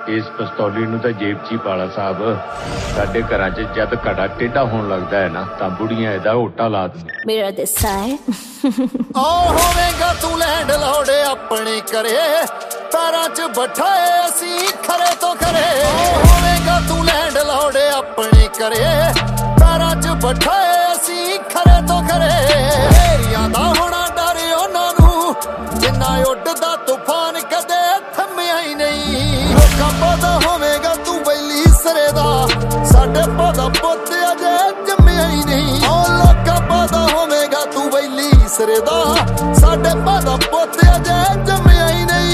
इस पिस्तौली नूं तां जेब च ही पाला साहब। साडे घरां च जद घड़ा टेढ़ा होण लगदा है ना तां बुढ़ियां इहदा ओटा ला दिंदियां। मेरा दिसा है ओ होवेगा तू लैंड लौड़े अपने करे पैरां च बैठाए असी खरे तो खरे। ओ होवेगा तू लैंड लौड़े अपने करे पैरां च बैठाए असी खरे तो खरे। हेरियां दा होना डर उन्हां नूं जिन्ना उड्डदा तूफान कदे थम्मिया ही नहीं। लोकां पता होवेगा तू बैली सरे दा साडे पता पुੱਤ अजे जम्मिया ही नहीं। ओ लोकां पता होवेगा तू बैली सरे दा साडे पता पुੱਤ अजे जम्मिया ही नहीं।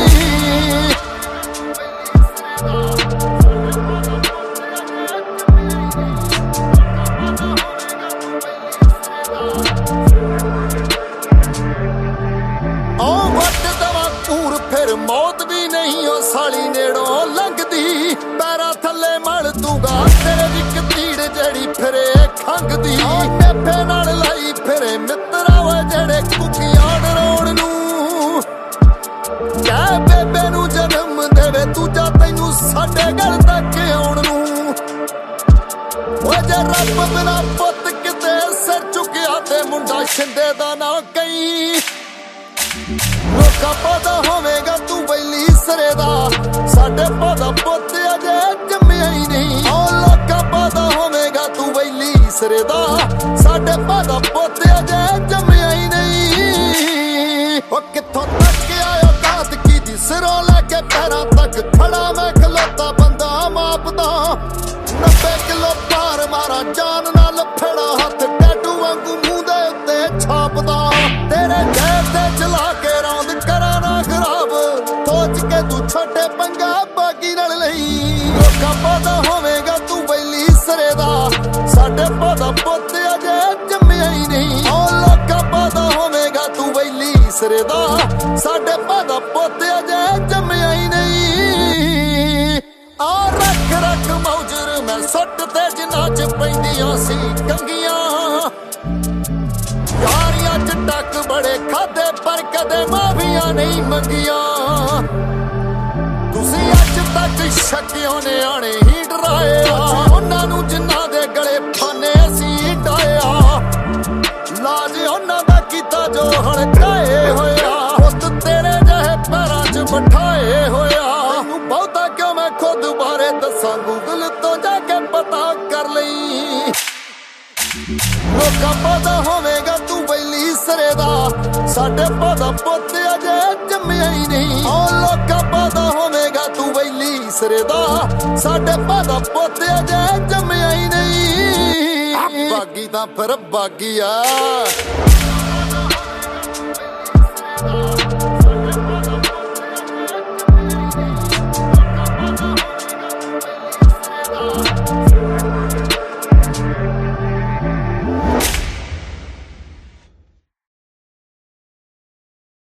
फिर मौत भी नहीं हो साली नेड़ों लंघदी पैरां थले मल दूंगा तेरे विक तीड़ जड़ी फिरे खंघदी। नेफे नाल लाई फिरे मित्रा वे जेड़े कुकियां डराउण नूं कह बेबे नूं जन्म देवे दूजा तैनूं साडे घर तक आउण नूं। ओ जे रब बिना पुੱਤ किते सिर चुकिया ते मुंडा छिंदे दा ना कई। लोकां पता होवेगा तू बैली सरे दा साडे पता पुੱਤ अजे जम्मिया ही नहीं। ओ लोकां पता होवेगा तू बैली सरे दा साडे पता पुੱਤ अजे जम्मिया ही नहीं। ओ कित्थों तक आयो दात की दी सिरों लैके पैरां तक खड़ा मैं खलोता बंदा मापदा 90 किलो पार मारा जान नाल फेड़ा हथ टैटू वांगू मूंह दे उत्ते छापदा। तेरे जेब ते चला के रौंद करा ना खराब सोच के तू छोटे पंगा बाकी नाल लई। लोकां पता होवेगा तू बैली सरे दा साडे पता पुੱਤ अजे जम्मिया ही नहीं। ओ लोकां पता होवेगा तू बैली सरे दा साडे पता पुੱਤ अजे जम्मिया ही नहीं। आ रख रख मौजर मैं सुट ते जिन्ना च पैंदियां सी कंगियां यारियां च टक बड़े खादे पर कदे माफिया नहीं मंगिया। तुसी अज तक शकियों ने आने ही डराया उन्हां नूं जिन्हां दे गले फाने असी डाया। लाज उन्हां दा कीता जो हड़काए होया पुੱਤ तेरे जहे पैरां च बिठाए होया। तैनूं बहुता क्यों मैं खुद बारे दसां गूगल तो जाके पता कर लई। लोकां पता होवेगा तू बैली सरे दा साडे पता पुੱਤ अजे जम्मिया ही नहीं। ओ लोकां पता होवेगा तू बैली सरे दा साडे पता पुੱਤ अजे जम्मिया ही नहीं। बागी तां फिर बागी आ।